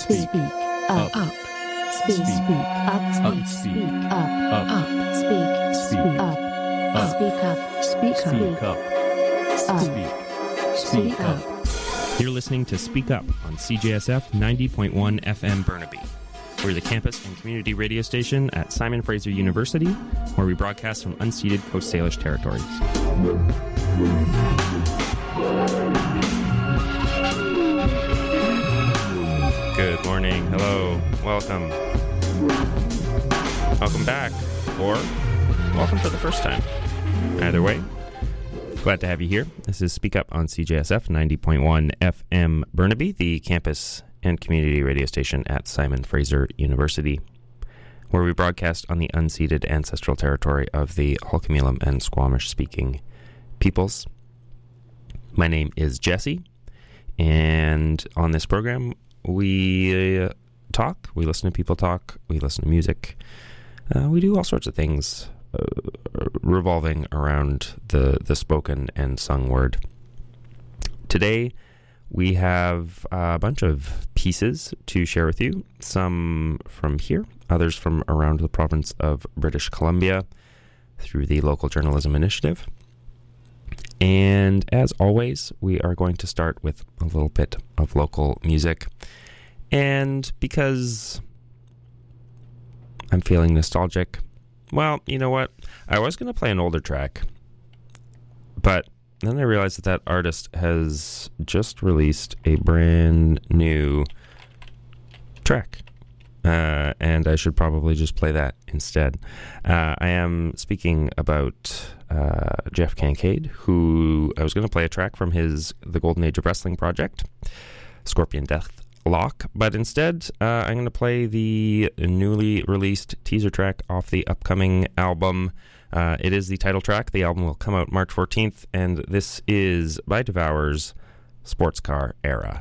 Speak up. Speak up. Speak up. Speak up. Speak up. Speak up. Speak up. You're listening to Speak Up on CJSF 90.1 FM Burnaby. We're the campus and community radio station at Simon Fraser University, where we broadcast from unceded Coast Salish territories. Good morning. Hello. Welcome. Welcome back. Or welcome for the first time. Either way, glad to have you here. This is Speak Up on CJSF 90.1 FM Burnaby, the campus and community radio station at Simon Fraser University, where we broadcast on the unceded ancestral territory of the Hul'qumi'num and Squamish-speaking peoples. My name is Jesse, and on this program, we talk, we listen to people talk, we listen to music, we do all sorts of things revolving around the spoken and sung word. Today, we have a bunch of pieces to share with you, some from here, others from around the province of British Columbia through the Local Journalism Initiative. And as always, we are going to start with a little bit of local music. And because I'm feeling nostalgic, well, you know what? I was going to play an older track, but then I realized that artist has just released a brand new track, and I should probably just play that instead. I am speaking about Jeff Kincaid, who I was going to play a track from The Golden Age of Wrestling project, Scorpion Deathlock, but instead I'm going to play the newly released teaser track off the upcoming album. It is the title track. The album will come out March 14th, and this is by Devour's Sports Car Era.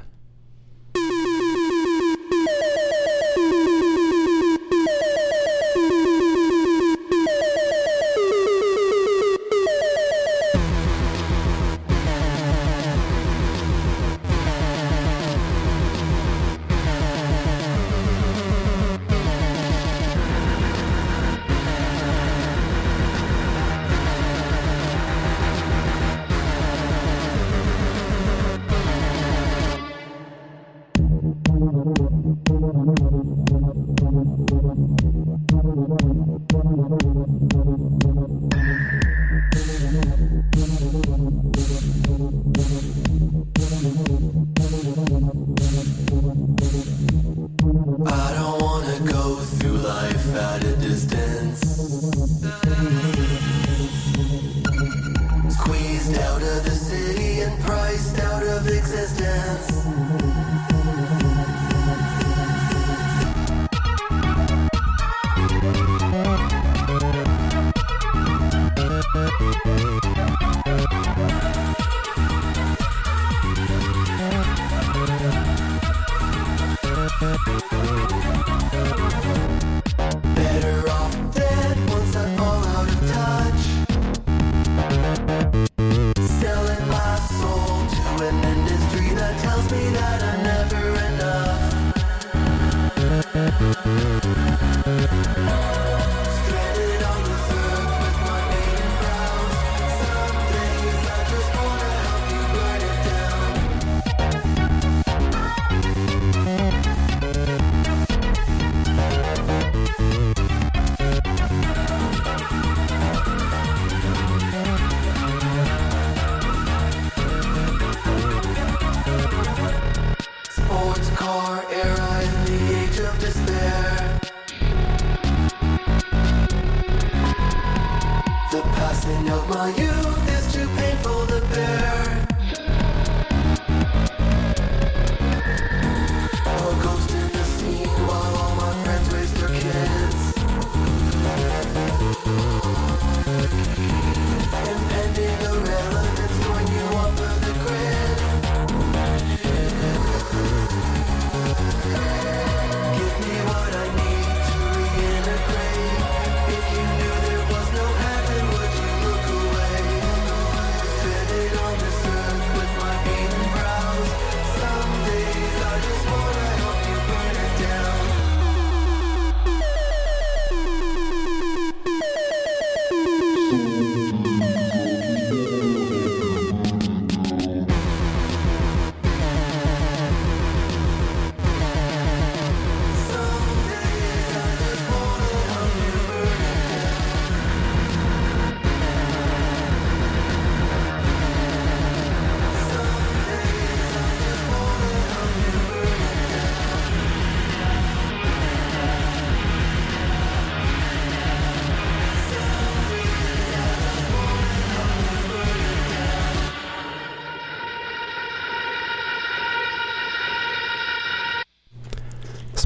If you knew there was no heaven, would you look away?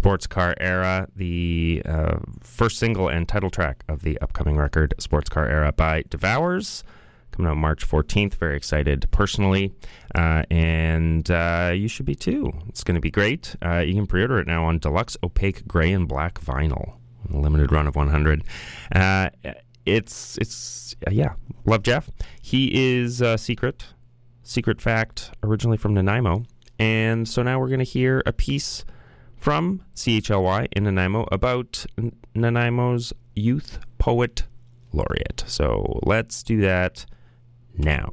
Sports Car Era, the first single and title track of the upcoming record, Sports Car Era by Devours, coming out March 14th. Very excited personally, and you should be too. It's going to be great. You can pre-order it now on Deluxe Opaque Gray and Black Vinyl, a limited run of 100. Love Jeff. He is Secret Fact, originally from Nanaimo, and so now we're going to hear a piece from CHLY in Nanaimo about Nanaimo's Youth Poet Laureate. So let's do that now.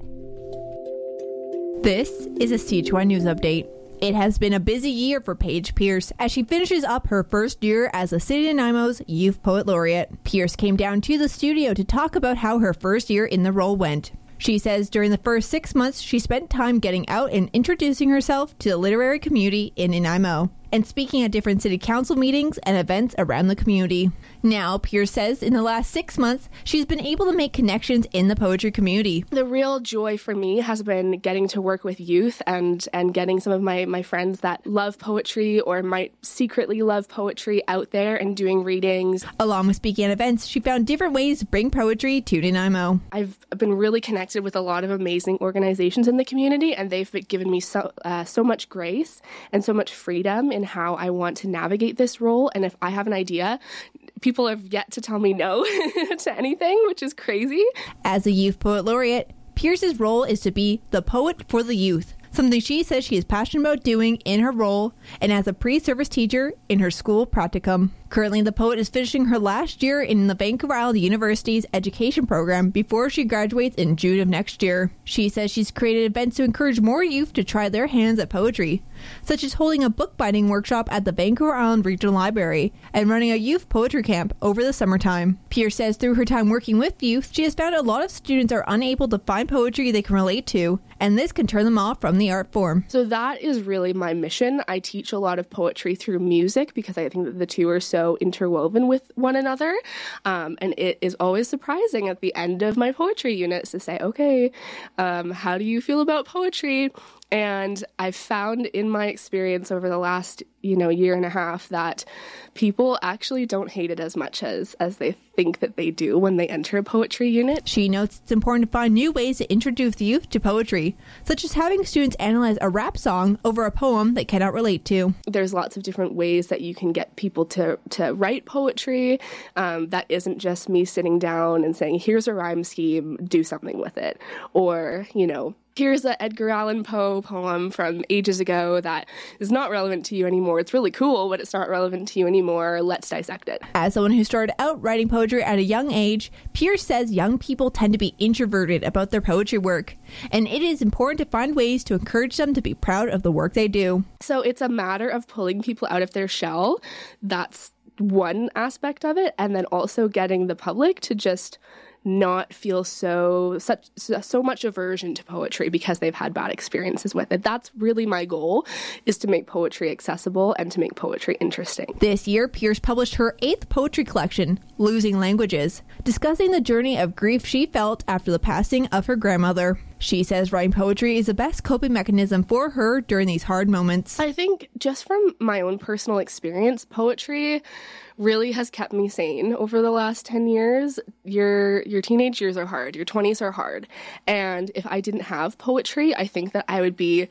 This is a CHY News Update. It has been a busy year for Paige Pierce as she finishes up her first year as the City of Nanaimo's Youth Poet Laureate. Pierce came down to the studio to talk about how her first year in the role went. She says during the first 6 months, she spent time getting out and introducing herself to the literary community in Nanaimo and speaking at different city council meetings and events around the community. Now, Pierce says in the last 6 months, she's been able to make connections in the poetry community. The real joy for me has been getting to work with youth and getting some of my friends that love poetry or might secretly love poetry out there and doing readings. Along with speaking at events, she found different ways to bring poetry to Nanaimo. I've been really connected with a lot of amazing organizations in the community, and they've given me so much grace and so much freedom in how I want to navigate this role. And if I have an idea, people have yet to tell me no to anything, which is crazy. As a Youth Poet Laureate, Pierce's role is to be the poet for the youth, something she says she is passionate about doing in her role and as a pre-service teacher in her school practicum. Currently, the poet is finishing her last year in the Vancouver Island University's education program before she graduates in June of next year. She says she's created events to encourage more youth to try their hands at poetry, such as holding a bookbinding workshop at the Vancouver Island Regional Library and running a youth poetry camp over the summertime. Pierce says through her time working with youth, she has found a lot of students are unable to find poetry they can relate to, and this can turn them off from the art form. So that is really my mission. I teach a lot of poetry through music because I think that the two are so interwoven with one another. And it is always surprising at the end of my poetry units to say, okay, how do you feel about poetry? And I've found in my experience over the last, year and a half that people actually don't hate it as much as they think that they do when they enter a poetry unit. She notes it's important to find new ways to introduce youth to poetry, such as having students analyze a rap song over a poem they cannot relate to. There's lots of different ways that you can get people to write poetry. That isn't just me sitting down and saying, here's a rhyme scheme, do something with it. Or, here's an Edgar Allan Poe poem from ages ago that is not relevant to you anymore. It's really cool, but it's not relevant to you anymore. Let's dissect it. As someone who started out writing poetry at a young age, Pierce says young people tend to be introverted about their poetry work, and it is important to find ways to encourage them to be proud of the work they do. So it's a matter of pulling people out of their shell. That's one aspect of it, and then also getting the public to just not feel so much aversion to poetry because they've had bad experiences with it. That's really my goal, is to make poetry accessible and to make poetry interesting. This year, Pierce published her 8th poetry collection, Losing Languages, discussing the journey of grief she felt after the passing of her grandmother. She says writing poetry is the best coping mechanism for her during these hard moments. I think just from my own personal experience, poetry really has kept me sane over the last 10 years. Your teenage years are hard. Your 20s are hard. And if I didn't have poetry, I think that I would be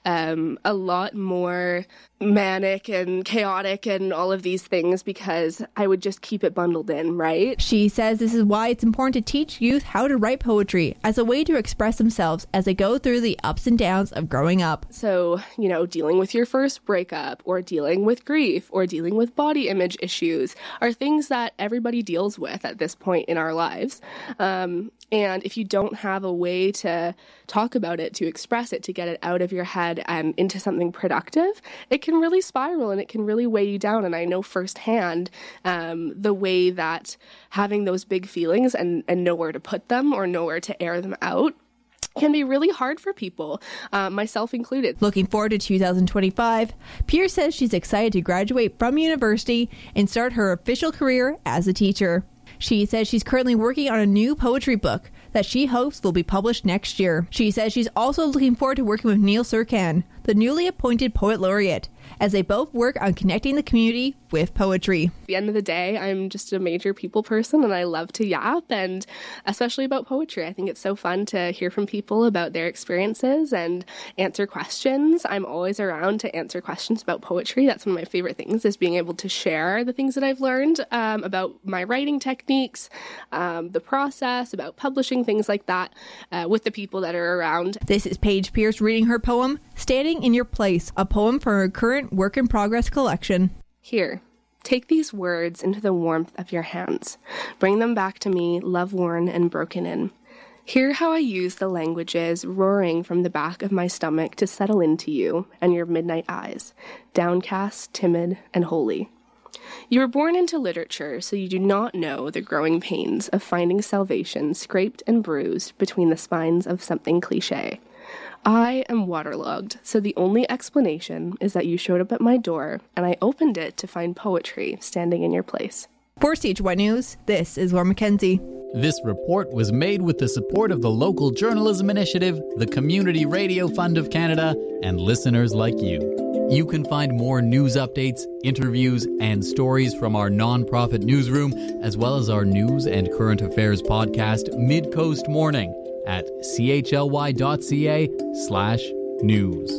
a lot more manic and chaotic and all of these things because I would just keep it bundled in, right? She says this is why it's important to teach youth how to write poetry as a way to express themselves as they go through the ups and downs of growing up. So, dealing with your first breakup or dealing with grief or dealing with body image issues are things that everybody deals with at this point in our lives. And if you don't have a way to talk about it, to express it, to get it out of your head and into something productive, it can really spiral and it can really weigh you down. And I know firsthand the way that having those big feelings and nowhere to put them or nowhere to air them out can be really hard for people, myself included. Looking forward to 2025, Pierce says she's excited to graduate from university and start her official career as a teacher. She says she's currently working on a new poetry book that she hopes will be published next year. She says she's also looking forward to working with Neil Surkan, the newly appointed Poet Laureate, as they both work on connecting the community with poetry. At the end of the day, I'm just a major people person and I love to yap, and especially about poetry. I think it's so fun to hear from people about their experiences and answer questions. I'm always around to answer questions about poetry. That's one of my favorite things, is being able to share the things that I've learned about my writing techniques, the process, about publishing, things like that, with the people that are around. This is Paige Pierce reading her poem, Standing in Your Place, a poem from her current work in progress collection. Here, take these words into the warmth of your hands. Bring them back to me, love-worn and broken in. Hear how I use the languages roaring from the back of my stomach to settle into you and your midnight eyes, downcast, timid, and holy. You were born into literature, so you do not know the growing pains of finding salvation scraped and bruised between the spines of something cliché. I am waterlogged, so the only explanation is that you showed up at my door and I opened it to find poetry standing in your place. For CHY News, this is Laura Mackenzie. This report was made with the support of the Local Journalism Initiative, the Community Radio Fund of Canada, and listeners like you. You can find more news updates, interviews, and stories from our nonprofit newsroom, as well as our news and current affairs podcast, Mid-Coast Morning, at chly.ca/news.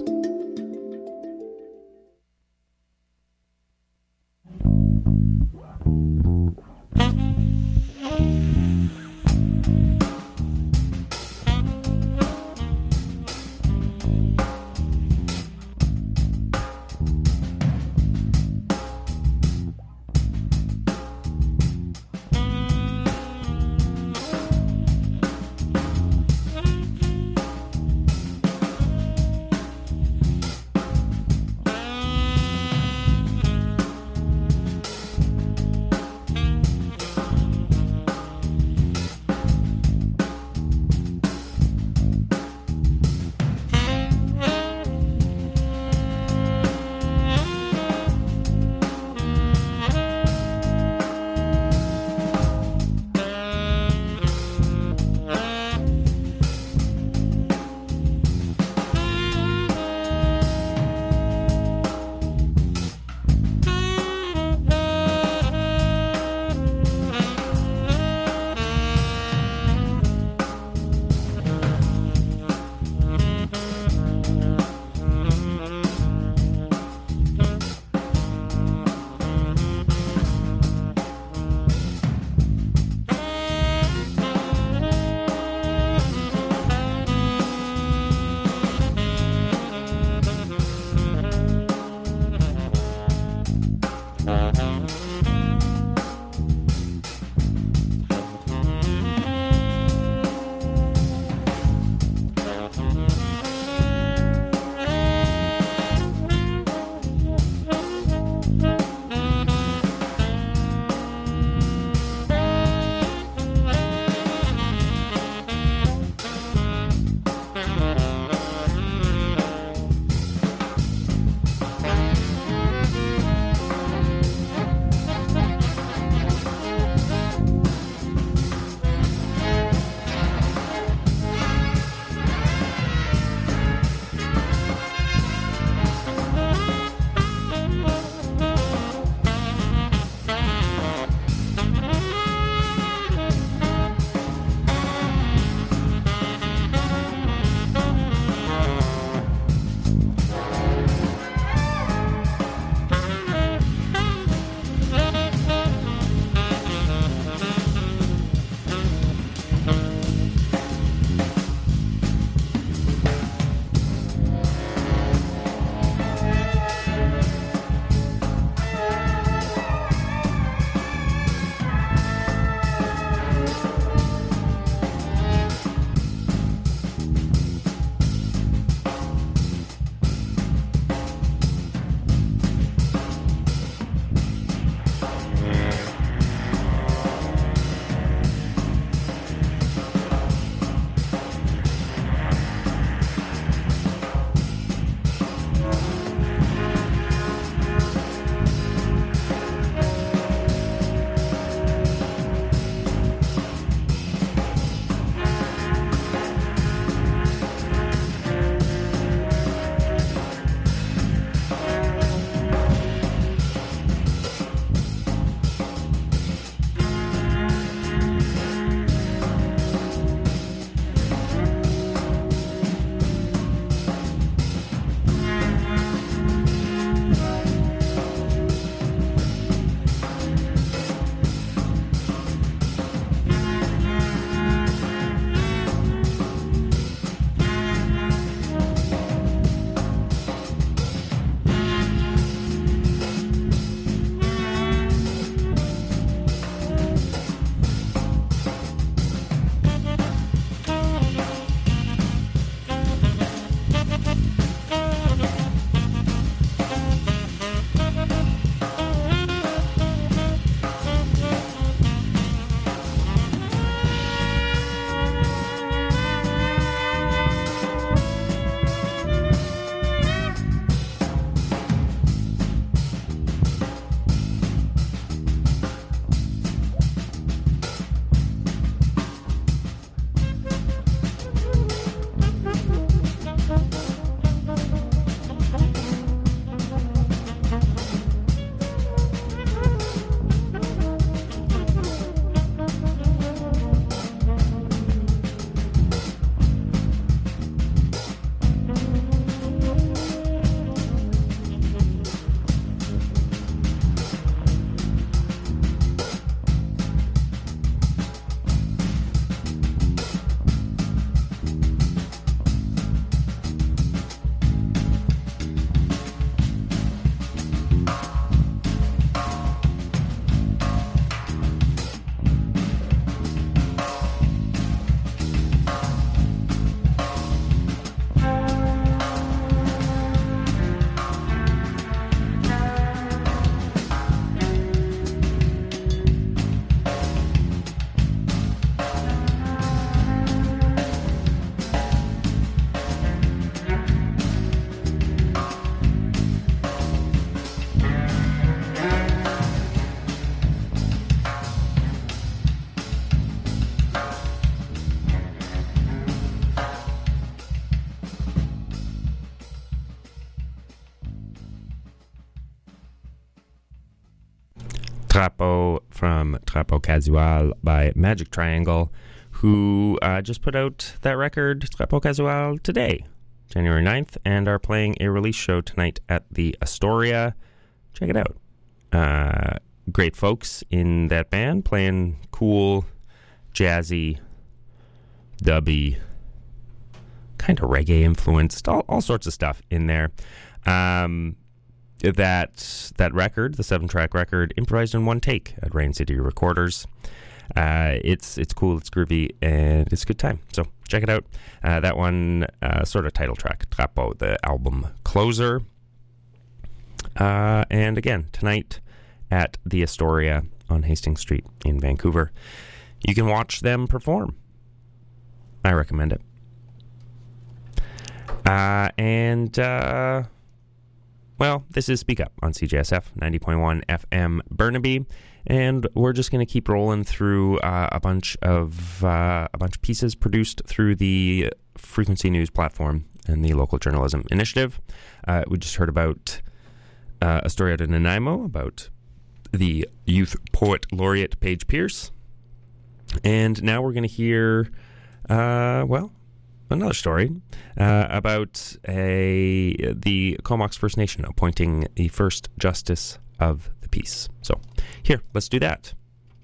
Drapeau from Drapeau Casual by Magic Triangle, who just put out that record, Drapeau Casual, today, January 9th, and are playing a release show tonight at the Astoria. Check it out. Great folks in that band playing cool, jazzy, dubby, kind of reggae influenced, all sorts of stuff in there. That record, the 7-track record, improvised in one take at Rain City Recorders. It's cool, it's groovy, and it's a good time. So check it out. That one, sort of title track, Drapeau, the album closer. And again, tonight at the Astoria on Hastings Street in Vancouver. You can watch them perform. I recommend it. Well, this is Speak Up on CJSF 90.1 FM Burnaby, and we're just going to keep rolling through a bunch of pieces produced through the Frequency News platform and the Local Journalism Initiative. We just heard about Astoria de Nanaimo, about the Youth Poet Laureate Paige Pierce, and now we're going to hear, another story about the Comox First Nation appointing the first Justice of the Peace. So here, let's do that.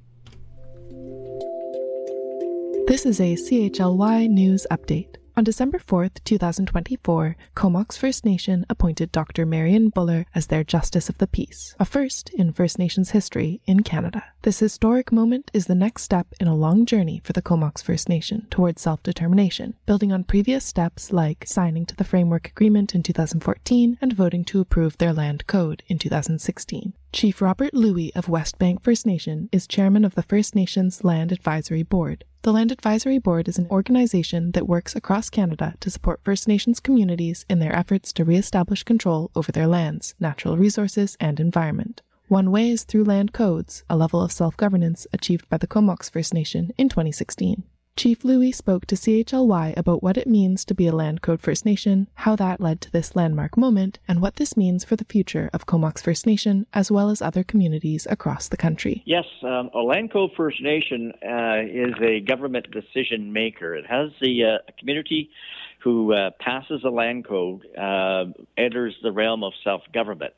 This is a CHLY News Update. On December 4th, 2024, Comox First Nation appointed Dr. Marion Buller as their Justice of the Peace, a first in First Nations history in Canada. This historic moment is the next step in a long journey for the Comox First Nation towards self-determination, building on previous steps like signing to the Framework Agreement in 2014 and voting to approve their land code in 2016. Chief Robert Louie of Westbank First Nation is chairman of the First Nations Land Advisory Board. The Land Advisory Board is an organization that works across Canada to support First Nations communities in their efforts to re-establish control over their lands, natural resources, and environment. One way is through land codes, a level of self-governance achieved by the Comox First Nation in 2016. Chief Louie spoke to CHLY about what it means to be a Land Code First Nation, how that led to this landmark moment, and what this means for the future of Comox First Nation, as well as other communities across the country. Yes, a Land Code First Nation is a government decision maker. It has the community who passes a land code, enters the realm of self-government.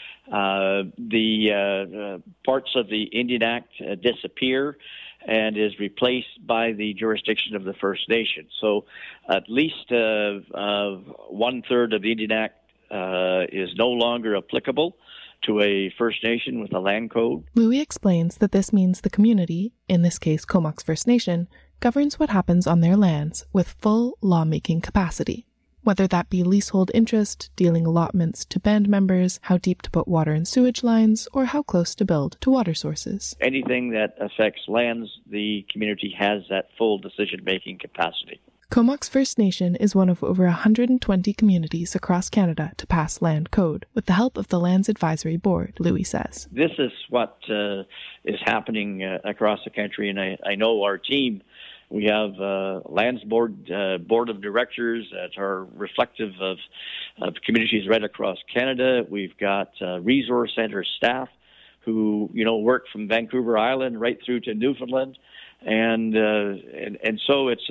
The parts of the Indian Act disappear and is replaced by the jurisdiction of the First Nation. So at least 1/3 of the Indian Act is no longer applicable to a First Nation with a land code. Louie explains that this means the community, in this case Comox First Nation, governs what happens on their lands with full lawmaking capacity. Whether that be leasehold interest, dealing allotments to band members, how deep to put water and sewage lines, or how close to build to water sources. Anything that affects lands, the community has that full decision-making capacity. Comox First Nation is one of over 120 communities across Canada to pass land code, with the help of the Lands Advisory Board, Louie says. This is what is happening across the country, and I know our team. We have Lands Board of Directors that are reflective of communities right across Canada. We've got Resource Center staff who work from Vancouver Island right through to Newfoundland, and so it's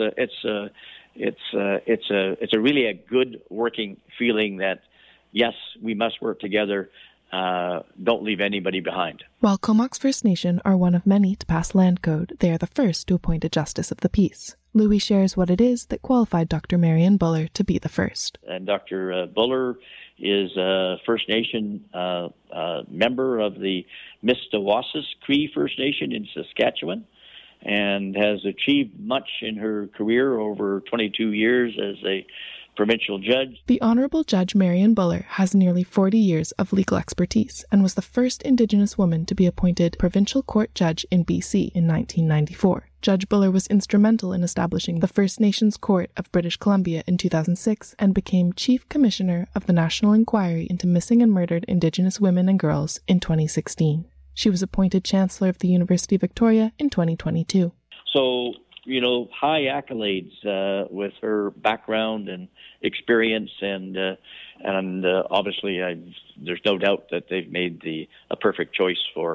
a really a good working feeling that yes, we must work together. Don't leave anybody behind. While Comox First Nation are one of many to pass land code, they are the first to appoint a Justice of the Peace. Louie shares what it is that qualified Dr. Marion Buller to be the first. And Dr. Buller is a First Nation member of the Mistawassis Cree First Nation in Saskatchewan, and has achieved much in her career over 22 years as a provincial judge. The Honourable Judge Marion Buller has nearly 40 years of legal expertise and was the first Indigenous woman to be appointed provincial court judge in BC in 1994. Judge Buller was instrumental in establishing the First Nations Court of British Columbia in 2006 and became Chief Commissioner of the National Inquiry into Missing and Murdered Indigenous Women and Girls in 2016. She was appointed Chancellor of the University of Victoria in 2022. So, high accolades with her background and experience, and obviously there's no doubt that they've made a perfect choice for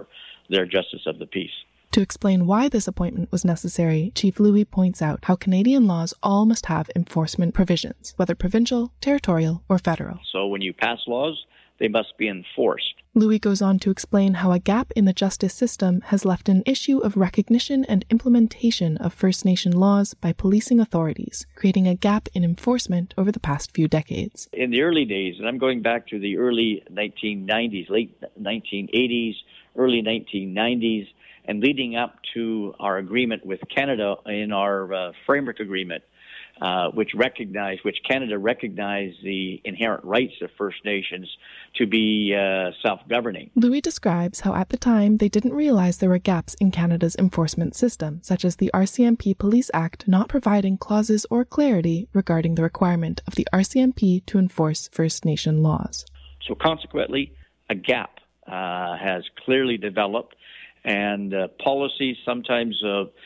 their justice of the peace. To explain why this appointment was necessary, Chief Louis points out how Canadian laws all must have enforcement provisions, whether provincial, territorial, or federal. So when you pass laws, they must be enforced. Louis goes on to explain how a gap in the justice system has left an issue of recognition and implementation of First Nation laws by policing authorities, creating a gap in enforcement over the past few decades. In the early days, and I'm going back to the early 1990s, late 1980s, early 1990s, and leading up to our agreement with Canada in our framework agreement, which Canada recognized the inherent rights of First Nations to be self-governing. Louis describes how at the time they didn't realize there were gaps in Canada's enforcement system, such as the RCMP Police Act not providing clauses or clarity regarding the requirement of the RCMP to enforce First Nation laws. So consequently, a gap has clearly developed, and policies sometimes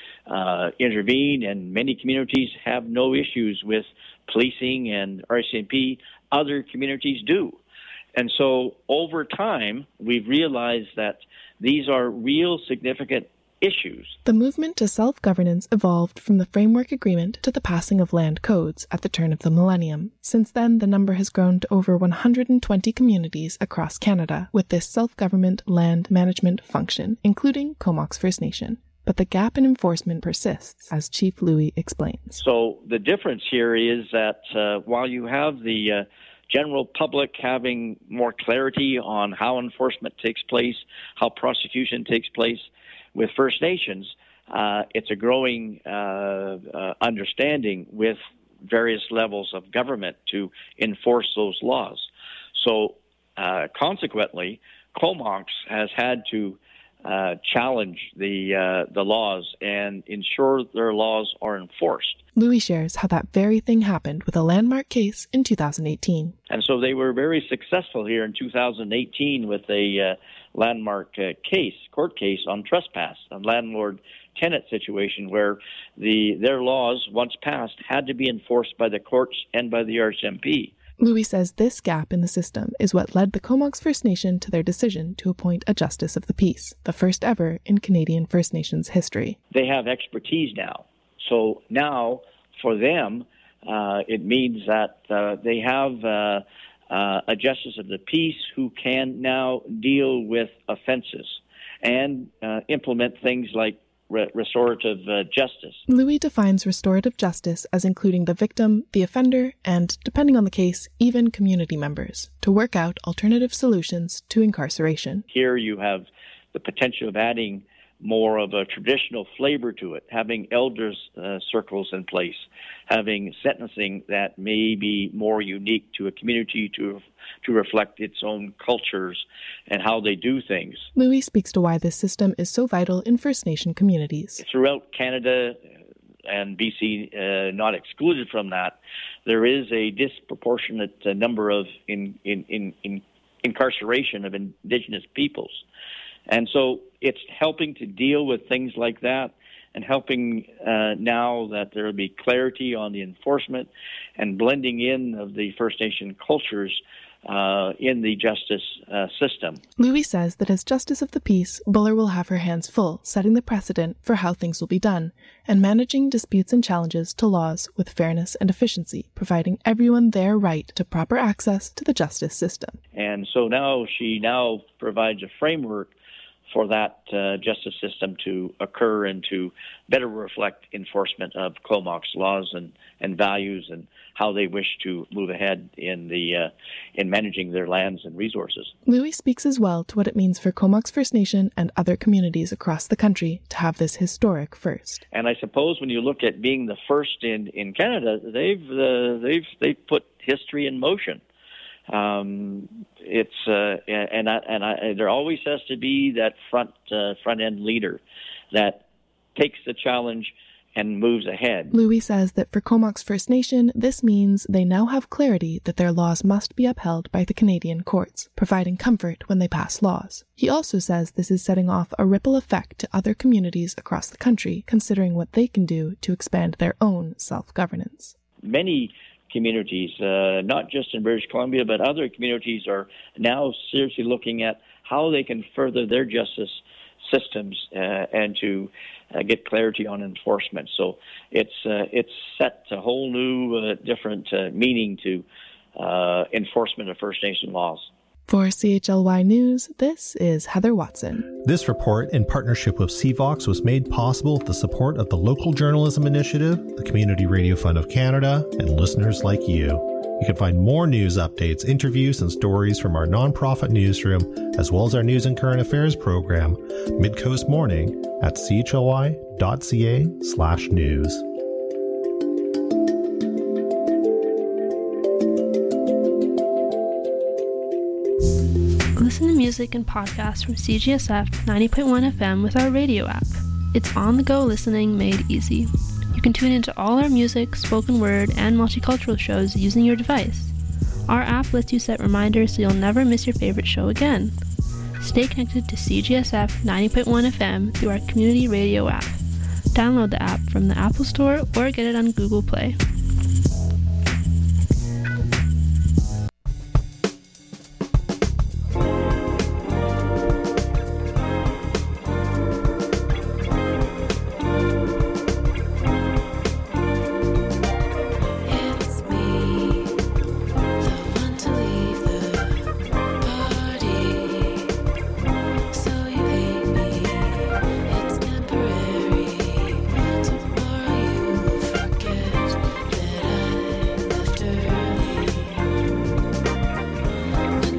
intervene, and many communities have no issues with policing and RCMP. Other communities do. And so over time, we've realized that these are real significant issues. The movement to self-governance evolved from the framework agreement to the passing of land codes at the turn of the millennium. Since then, the number has grown to over 120 communities across Canada with this self-government land management function, including Comox First Nation. But the gap in enforcement persists, as Chief Louis explains. So the difference here is that while you have the general public having more clarity on how enforcement takes place, how prosecution takes place, with First Nations, it's a growing understanding with various levels of government to enforce those laws. So consequently, Comox has had to challenge the laws and ensure their laws are enforced. Louis shares how that very thing happened with a landmark case in 2018. And so they were very successful here in 2018 with a landmark court case on trespass, a landlord-tenant situation where their laws, once passed, had to be enforced by the courts and by the RCMP. Louis says this gap in the system is what led the Comox First Nation to their decision to appoint a Justice of the Peace, the first ever in Canadian First Nations history. They have expertise now. So now, for them, it means that they have a Justice of the Peace who can now deal with offenses and implement things like restorative justice. Louis defines restorative justice as including the victim, the offender, and, depending on the case, even community members, to work out alternative solutions to incarceration. Here you have the potential of adding more of a traditional flavor to it, having elders circles in place, having sentencing that may be more unique to a community to reflect its own cultures and how they do things. Louis speaks to why this system is so vital in First Nation communities. Throughout Canada and BC, not excluded from that, there is a disproportionate number of incarceration of Indigenous peoples. And so it's helping to deal with things like that and helping now that there will be clarity on the enforcement and blending in of the First Nation cultures in the justice system. Louis says that as Justice of the Peace, Buller will have her hands full, setting the precedent for how things will be done, and managing disputes and challenges to laws with fairness and efficiency, providing everyone their right to proper access to the justice system. And so now she provides a framework for that justice system to occur and to better reflect enforcement of Comox laws and values and how they wish to move ahead in managing their lands and resources. Louis speaks as well to what it means for Comox First Nation and other communities across the country to have this historic first. And I suppose when you look at being the first in Canada, they've put history in motion. There always has to be that front end leader that takes the challenge and moves ahead. Louis says that for Comox First Nation, this means they now have clarity that their laws must be upheld by the Canadian courts, providing comfort when they pass laws. He also says this is setting off a ripple effect to other communities across the country, considering what they can do to expand their own self-governance. Many communities, not just in British Columbia, but other communities are now seriously looking at how they can further their justice systems and to get clarity on enforcement. So it's set a whole new, different meaning to enforcement of First Nation laws. For CHLY News, this is Heather Watson. This report, in partnership with CVOX, was made possible with the support of the Local Journalism Initiative, the Community Radio Fund of Canada, and listeners like you. You can find more news updates, interviews, and stories from our nonprofit newsroom, as well as our news and current affairs program, Midcoast Morning, at chly.ca/news. Listen to music and podcasts from CJSF 90.1 FM with our radio app. It's on-the-go listening made easy. You can tune into all our music, spoken word, and multicultural shows using your device. Our app lets you set reminders so you'll never miss your favorite show again. Stay connected to CJSF 90.1 FM through our community radio app. Download the app from the Apple Store or get it on Google Play.